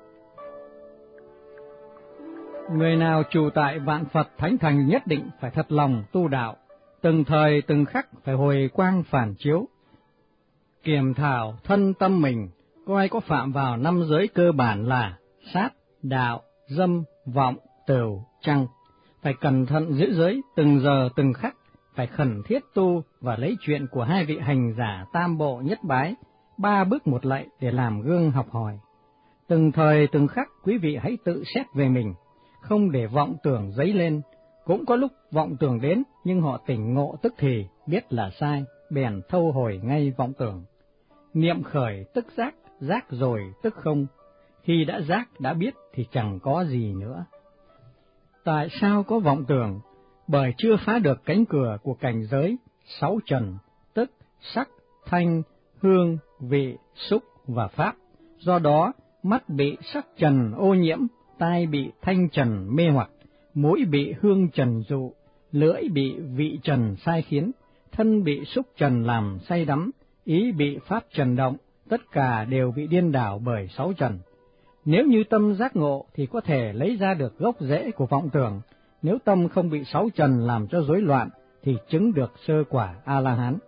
Người nào trù tại Vạn Phật thánh thành nhất định phải thật lòng tu đạo, từng thời từng khắc phải hồi quang phản chiếu, kiểm thảo thân tâm mình, coi có phạm vào năm giới cơ bản là sát, đạo, dâm, vọng, tửu, chăng. Phải cẩn thận giữ giới từng giờ từng khắc, phải khẩn thiết tu và lấy chuyện của hai vị hành giả tam bộ nhất bái, ba bước một lạy để làm gương học hỏi. Từng thời từng khắc quý vị hãy tự xét về mình, không để vọng tưởng dấy lên. Cũng có lúc vọng tưởng đến, nhưng họ tỉnh ngộ tức thì, biết là sai, bèn thâu hồi ngay vọng tưởng. Niệm khởi tức giác, giác rồi tức không. Khi đã giác, đã biết thì chẳng có gì nữa. Tại sao có vọng tưởng? Bởi chưa phá được cánh cửa của cảnh giới sáu trần, tức sắc, thanh, hương, vị, xúc và pháp. Do đó, mắt bị sắc trần ô nhiễm, tai bị thanh trần mê hoặc, mũi bị hương trần dụ, lưỡi bị vị trần sai khiến, thân bị xúc trần làm say đắm, ý bị pháp trần động, tất cả đều bị điên đảo bởi sáu trần. Nếu như tâm giác ngộ thì có thể lấy ra được gốc rễ của vọng tưởng, nếu tâm không bị sáu trần làm cho rối loạn thì chứng được sơ quả A-la-hán.